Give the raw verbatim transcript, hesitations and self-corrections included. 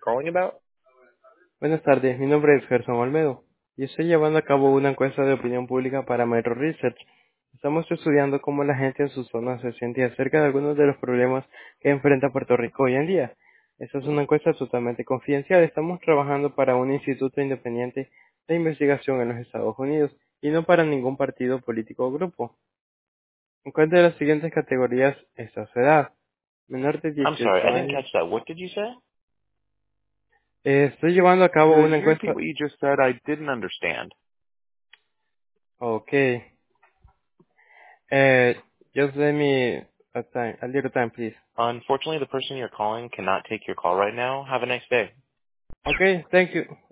calling about? Buenas tardes, mi nombre es Gerson Olmedo y estoy llevando a cabo una encuesta de opinión pública para Metro Research. Estamos estudiando cómo la gente en su zona se siente acerca de algunos de los problemas que enfrenta Puerto Rico hoy en día. Esta es una encuesta totalmente confidencial. Estamos trabajando para un instituto independiente de investigación en los Estados Unidos y no para ningún partido político o grupo. Encuentre las siguientes categorías esta su edad. Menor de I'm sorry, dieciocho I didn't años. catch that. What did you say? Eh, estoy llevando a cabo Could una you repeat encuesta. what you just said? I didn't understand. Ok. Uh, just let me a time, a little time, please. Unfortunately, the person you're calling cannot take your call right now. Have a nice day. Okay, thank you.